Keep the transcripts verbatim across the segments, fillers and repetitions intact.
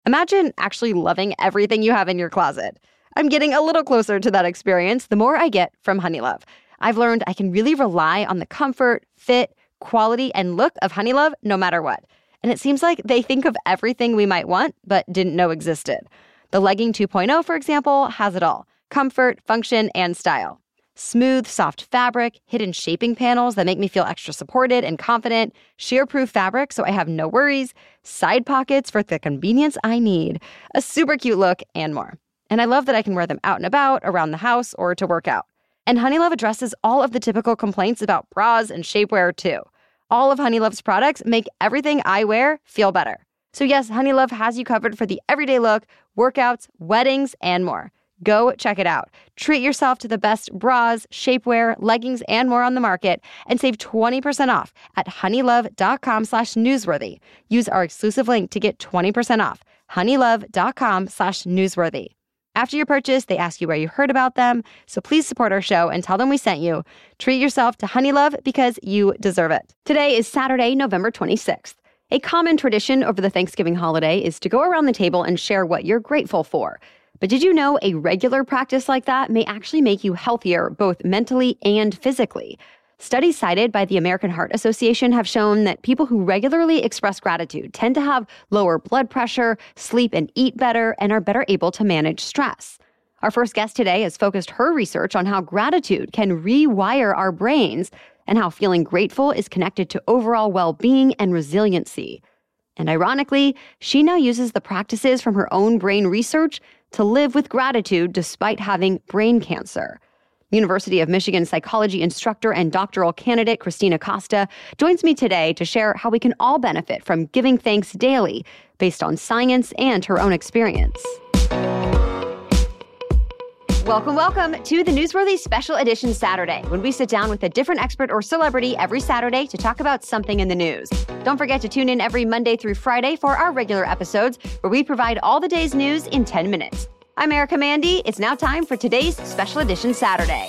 Imagine actually loving everything you have in your closet. I'm getting a little closer to that experience the more I get from Honeylove. I've learned I can really rely on the comfort, fit, quality, and look of Honeylove no matter what. And it seems like they think of everything we might want but didn't know existed. The Legging two point oh, for example, has it all: comfort, function, and style. Smooth, soft fabric, hidden shaping panels that make me feel extra supported and confident, shear-proof fabric so I have no worries, side pockets for the convenience I need, a super cute look, and more. And I love that I can wear them out and about, around the house, or to work out. And Honeylove addresses all of the typical complaints about bras and shapewear, too. All of Honeylove's products make everything I wear feel better. So yes, Honeylove has you covered for the everyday look, workouts, weddings, and more. Go check it out. Treat yourself to the best bras, shapewear, leggings, and more on the market, and save twenty percent off at honeylove.com slash newsworthy. Use our exclusive link to get twenty percent off. honeylove.com slash newsworthy. After your purchase, they ask you where you heard about them, so please support our show and tell them we sent you. Treat yourself to Honeylove because you deserve it. Today is Saturday, November twenty-sixth. A common tradition over the Thanksgiving holiday is to go around the table and share what you're grateful for. But did you know a regular practice like that may actually make you healthier, both mentally and physically? Studies cited by the American Heart Association have shown that people who regularly express gratitude tend to have lower blood pressure, sleep and eat better, and are better able to manage stress. Our first guest today has focused her research on how gratitude can rewire our brains and how feeling grateful is connected to overall well-being and resiliency. And ironically, she now uses the practices from her own brain research to live with gratitude despite having brain cancer. University of Michigan psychology instructor and doctoral candidate Christina Costa joins me today to share how we can all benefit from giving thanks daily based on science and her own experience. Welcome, welcome to the Newsworthy Special Edition Saturday, when we sit down with a different expert or celebrity every Saturday to talk about something in the news. Don't forget to tune in every Monday through Friday for our regular episodes, where we provide all the day's news in ten minutes. I'm Erica Mandy. It's now time for today's Special Edition Saturday.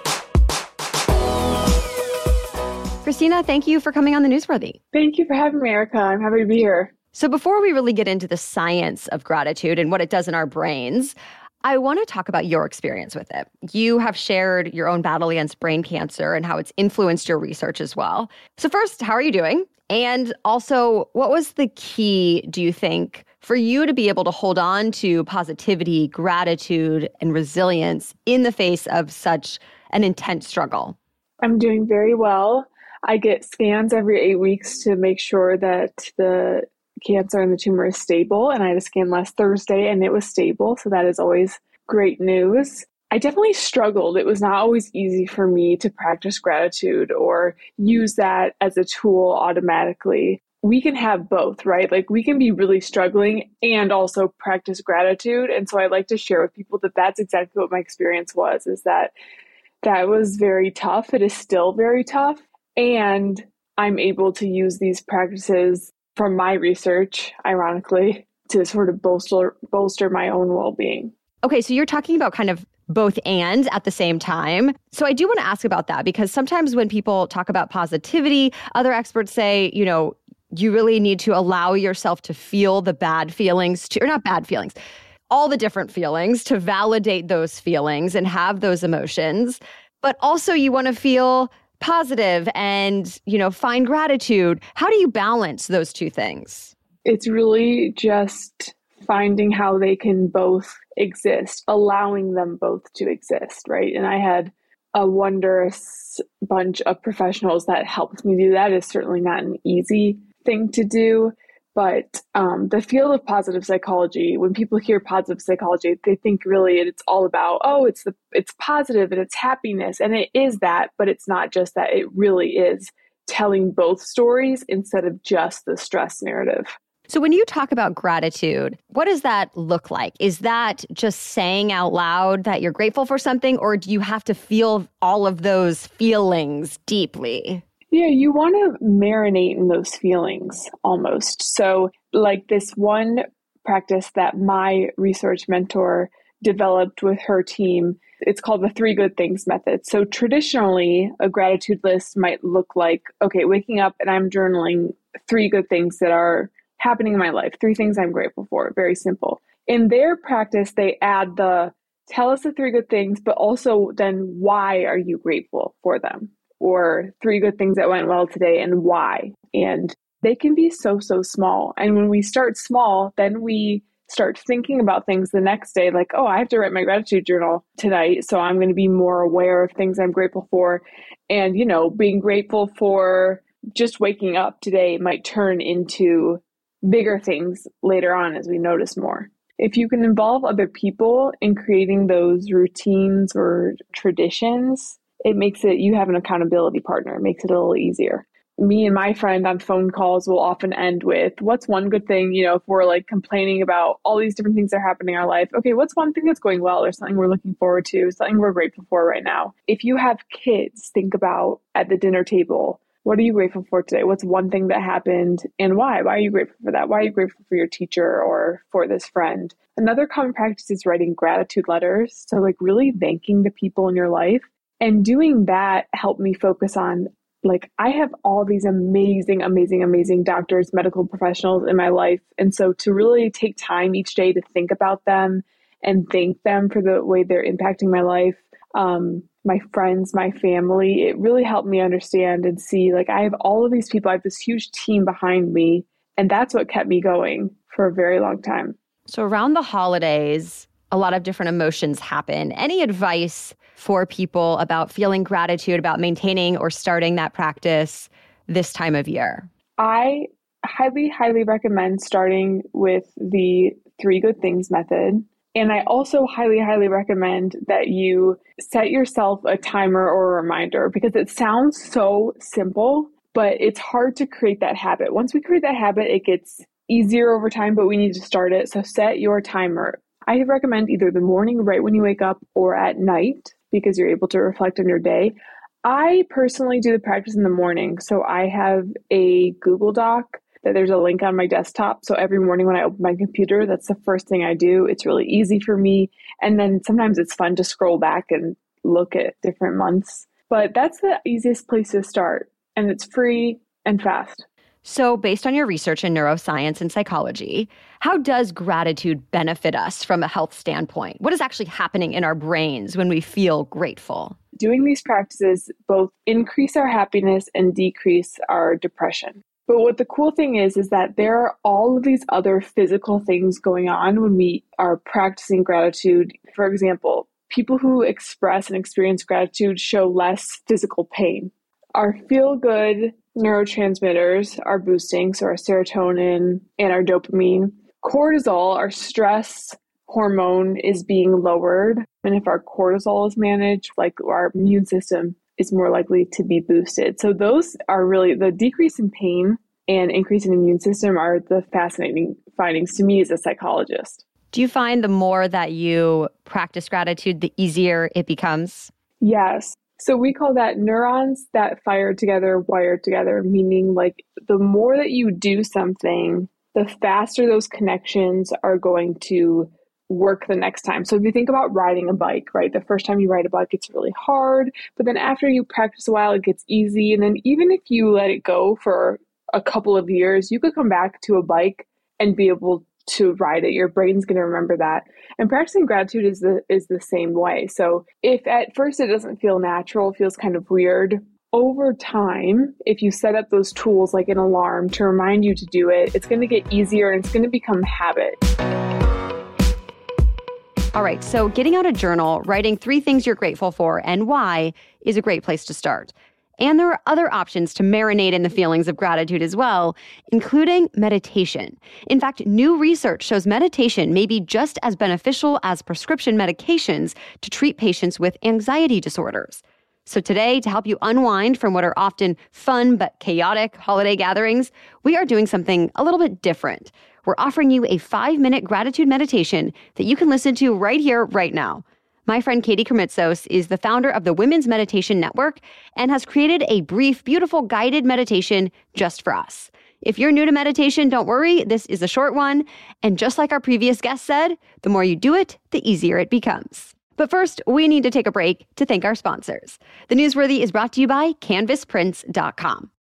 Christina, thank you for coming on the Newsworthy. Thank you for having me, Erica. I'm happy to be here. So before we really get into the science of gratitude and what it does in our brains, I want to talk about your experience with it. You have shared your own battle against brain cancer and how it's influenced your research as well. So first, how are you doing? And also, what was the key, do you think, for you to be able to hold on to positivity, gratitude, and resilience in the face of such an intense struggle? I'm doing very well. I get scans every eight weeks to make sure that the cancer and the tumor is stable. And I had a scan last Thursday and it was stable. So that is always great news. I definitely struggled. It was not always easy for me to practice gratitude or use that as a tool automatically. We can have both, right? Like we can be really struggling and also practice gratitude. And so I like to share with people that that's exactly what my experience was, is that that was very tough. It is still very tough. And I'm able to use these practices from my research, ironically, to sort of bolster bolster my own well-being. Okay, so you're talking about kind of both and at the same time. So I do want to ask about that, because sometimes when people talk about positivity, other experts say, you know, you really need to allow yourself to feel the bad feelings, to, or not bad feelings, all the different feelings, to validate those feelings and have those emotions. But also you want to feel positive and, you know, find gratitude. How do you balance those two things? It's really just finding how they can both exist, allowing them both to exist, right? And I had a wondrous bunch of professionals that helped me do that. It's certainly not an easy thing to do, but um, the field of positive psychology, when people hear positive psychology, they think really it's all about, oh, it's the it's positive and it's happiness, and it is that, but it's not just that. It really is telling both stories instead of just the stress narrative. So when you talk about gratitude, what does that look like? Is that just saying out loud that you're grateful for something, or do you have to feel all of those feelings deeply? Yeah, you want to marinate in those feelings almost. So like this one practice that my research mentor developed with her team, it's called the three good things method. So traditionally, a gratitude list might look like, okay, waking up and I'm journaling three good things that are happening in my life, three things I'm grateful for. Very simple. In their practice, they add the tell us the three good things, but also then why are you grateful for them? Or three good things that went well today and why. And they can be so, so small. And when we start small, then we start thinking about things the next day, like, oh, I have to write my gratitude journal tonight. So I'm going to be more aware of things I'm grateful for. And, you know, being grateful for just waking up today might turn into bigger things later on as we notice more. If you can involve other people in creating those routines or traditions, it makes it, you have an accountability partner. It makes it a little easier. Me and my friend on phone calls will often end with, what's one good thing, you know, if we're like complaining about all these different things that are happening in our life, okay, what's one thing that's going well or something we're looking forward to, something we're grateful for right now? If you have kids, think about at the dinner table, what are you grateful for today? What's one thing that happened and why? Why are you grateful for that? Why are you grateful for your teacher or for this friend? Another common practice is writing gratitude letters. So like really thanking the people in your life, and doing that helped me focus on, like, I have all these amazing, amazing, amazing doctors, medical professionals in my life. And so to really take time each day to think about them and thank them for the way they're impacting my life, um, my friends, my family, it really helped me understand and see, like, I have all of these people, I have this huge team behind me. And that's what kept me going for a very long time. So around the holidays, a lot of different emotions happen. Any advice for people about feeling gratitude, about maintaining or starting that practice this time of year? I highly, highly recommend starting with the three good things method. And I also highly, highly recommend that you set yourself a timer or a reminder, because it sounds so simple, but it's hard to create that habit. Once we create that habit, it gets easier over time, but we need to start it. So set your timer. I recommend either the morning right when you wake up or at night, because you're able to reflect on your day. I personally do the practice in the morning. So I have a Google Doc that there's a link on my desktop. So every morning when I open my computer, that's the first thing I do. It's really easy for me. And then sometimes it's fun to scroll back and look at different months. But that's the easiest place to start. And it's free and fast. So based on your research in neuroscience and psychology, how does gratitude benefit us from a health standpoint? What is actually happening in our brains when we feel grateful? Doing these practices both increase our happiness and decrease our depression. But what the cool thing is, is that there are all of these other physical things going on when we are practicing gratitude. For example, people who express and experience gratitude show less physical pain. Our feel-good neurotransmitters are boosting, so our serotonin and our dopamine. Cortisol, our stress hormone, is being lowered. And if our cortisol is managed, like, our immune system is more likely to be boosted. So those are really, the decrease in pain and increase in immune system are the fascinating findings to me as a psychologist. Do you find the more that you practice gratitude, the easier it becomes? Yes. So we call that neurons that fire together, wire together, meaning like the more that you do something, the faster those connections are going to work the next time. So if you think about riding a bike, right? The first time you ride a bike, it's really hard, but then after you practice a while, it gets easy. And then even if you let it go for a couple of years, you could come back to a bike and be able to ride it. Your brain's going to remember that. And practicing gratitude is the is the same way. So if at first it doesn't feel natural, it feels kind of weird, over time, if you set up those tools like an alarm to remind you to do it, it's going to get easier and it's going to become habit. All right, so getting out a journal, writing three things you're grateful for and why is a great place to start. And there are other options to marinate in the feelings of gratitude as well, including meditation. In fact, new research shows meditation may be just as beneficial as prescription medications to treat patients with anxiety disorders. So today, to help you unwind from what are often fun but chaotic holiday gatherings, we are doing something a little bit different. We're offering you a five-minute gratitude meditation that you can listen to right here, right now. My friend Katie Krimitsos is the founder of the Women's Meditation Network and has created a brief, beautiful guided meditation just for us. If you're new to meditation, don't worry, this is a short one. And just like our previous guest said, the more you do it, the easier it becomes. But first, we need to take a break to thank our sponsors. The Newsworthy is brought to you by canvas prints dot com.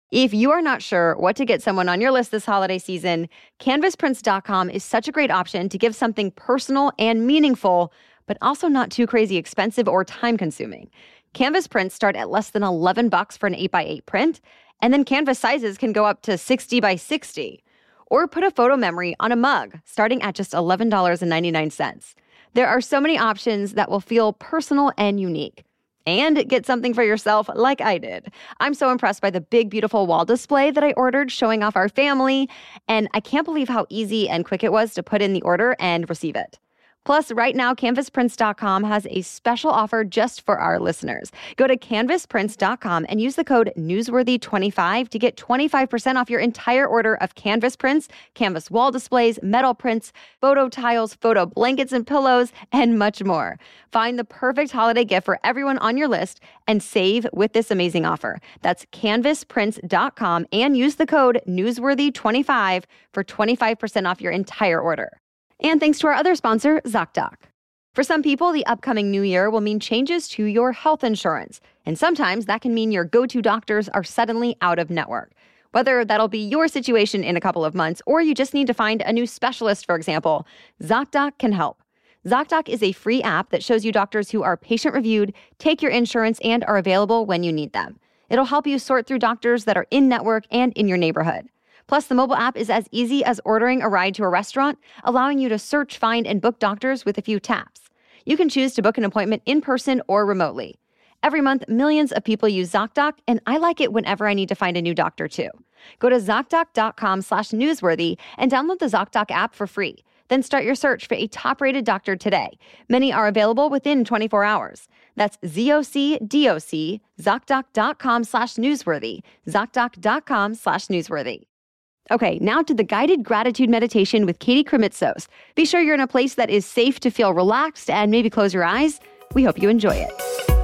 If you are not sure what to get someone on your list this holiday season, canvas prints dot com is such a great option to give something personal and meaningful, but also not too crazy expensive or time-consuming. Canvas prints start at less than eleven bucks for an eight by eight print, and then canvas sizes can go up to sixty by sixty. Or put a photo memory on a mug, starting at just eleven dollars and ninety-nine cents. There are so many options that will feel personal and unique. And get something for yourself like I did. I'm so impressed by the big, beautiful wall display that I ordered showing off our family, and I can't believe how easy and quick it was to put in the order and receive it. Plus, right now, canvas prints dot com has a special offer just for our listeners. Go to canvas prints dot com and use the code newsworthy twenty-five to get twenty-five percent off your entire order of canvas prints, canvas wall displays, metal prints, photo tiles, photo blankets and pillows, and much more. Find the perfect holiday gift for everyone on your list and save with this amazing offer. That's canvas prints dot com and use the code newsworthy twenty-five for twenty-five percent off your entire order. And thanks to our other sponsor, ZocDoc. For some people, the upcoming new year will mean changes to your health insurance. And sometimes that can mean your go-to doctors are suddenly out of network. Whether that'll be your situation in a couple of months or you just need to find a new specialist, for example, ZocDoc can help. ZocDoc is a free app that shows you doctors who are patient-reviewed, take your insurance, and are available when you need them. It'll help you sort through doctors that are in network and in your neighborhood. Plus, the mobile app is as easy as ordering a ride to a restaurant, allowing you to search, find, and book doctors with a few taps. You can choose to book an appointment in person or remotely. Every month, millions of people use ZocDoc, and I like it whenever I need to find a new doctor, too. Go to ZocDoc dot com slash newsworthy and download the ZocDoc app for free. Then start your search for a top-rated doctor today. Many are available within twenty-four hours. That's Z-O-C-D-O-C, ZocDoc dot com slash newsworthy, ZocDoc dot com slash newsworthy. Okay, now to the guided gratitude meditation with Katie Krimitsos. Be sure you're in a place that is safe to feel relaxed and maybe close your eyes. We hope you enjoy it.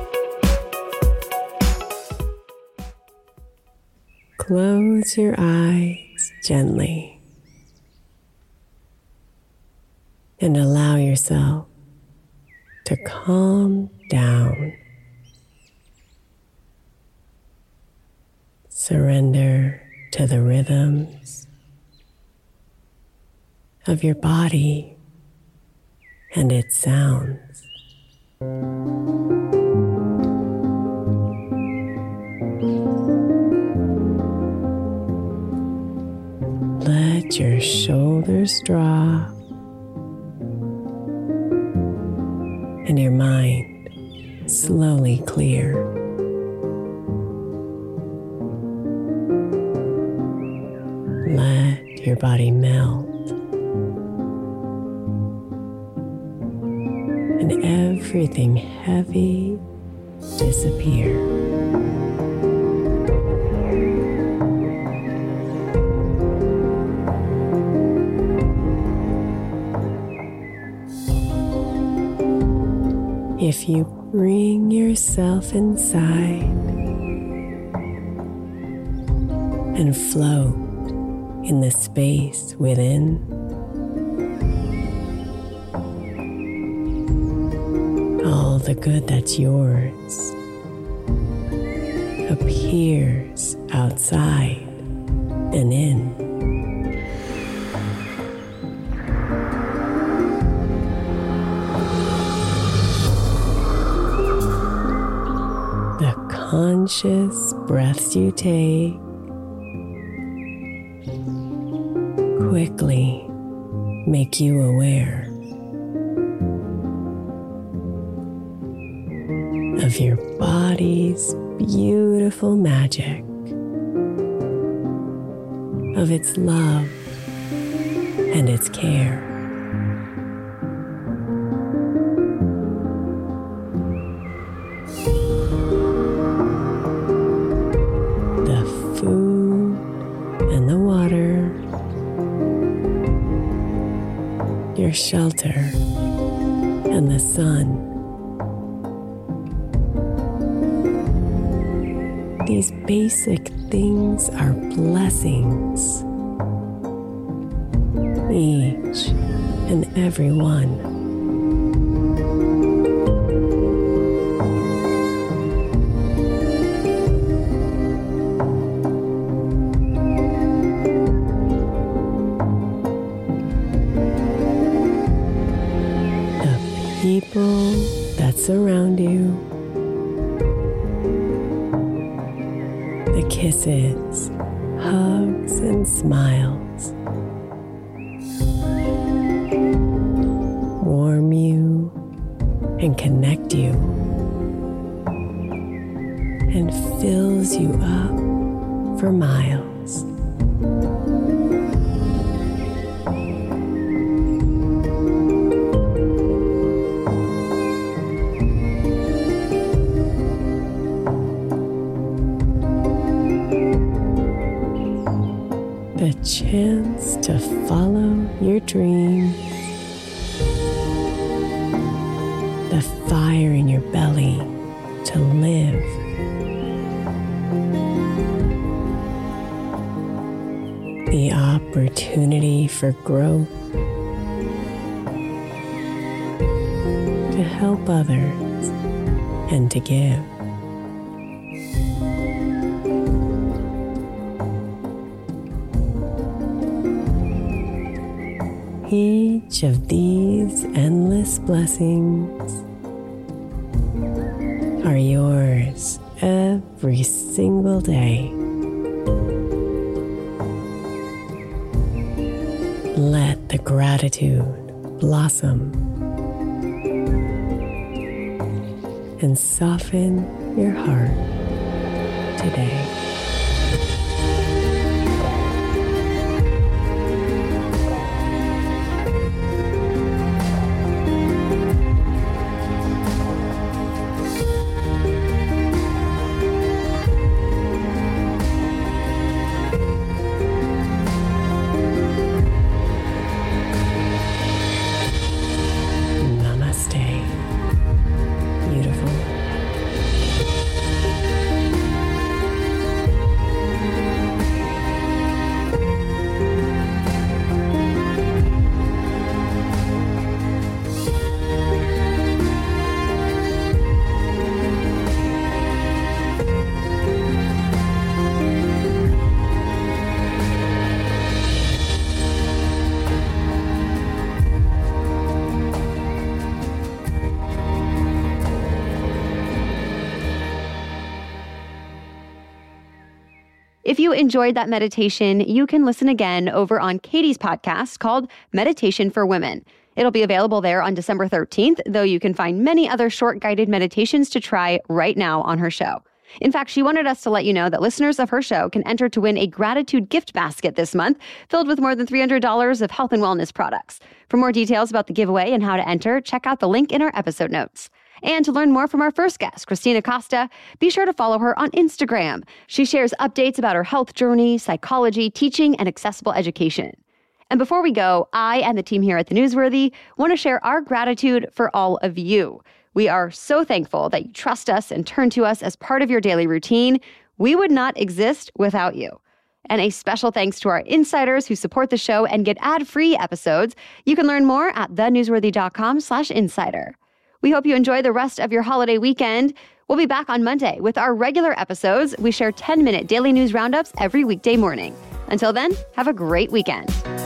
Close your eyes gently and allow yourself to calm down. Surrender to the rhythms of your body and its sounds. Let your shoulders drop and your mind slowly clear. Let your body melt and everything heavy disappear. If you bring yourself inside and float in the space within, all the good that's yours appears outside and in. The conscious breaths you take quickly make you aware of your body's beautiful magic, of its love and its care. The food and the water, your shelter and the sun. These basic things are blessings, each and every one. people that surround you, the kisses, hugs, and smiles warm you and connect you and fills you up for miles. The chance to follow your dreams, the fire in your belly to live, the opportunity for growth, to help others and to give. Each of these endless blessings are yours every single day. Let the gratitude blossom and soften your heart today. If you enjoyed that meditation, you can listen again over on Katie's podcast called Meditation for Women. It'll be available there on December thirteenth, though you can find many other short guided meditations to try right now on her show. In fact, she wanted us to let you know that listeners of her show can enter to win a gratitude gift basket this month filled with more than three hundred dollars of health and wellness products. For more details about the giveaway and how to enter, check out the link in our episode notes. And to learn more from our first guest, Christina Costa, be sure to follow her on Instagram. She shares updates about her health journey, psychology, teaching, and accessible education. And before we go, I and the team here at The Newsworthy want to share our gratitude for all of you. We are so thankful that you trust us and turn to us as part of your daily routine. We would not exist without you. And a special thanks to our insiders who support the show and get ad-free episodes. You can learn more at thenewsworthy.com slash insider. We hope you enjoy the rest of your holiday weekend. We'll be back on Monday with our regular episodes. We share ten-minute daily news roundups every weekday morning. Until then, have a great weekend.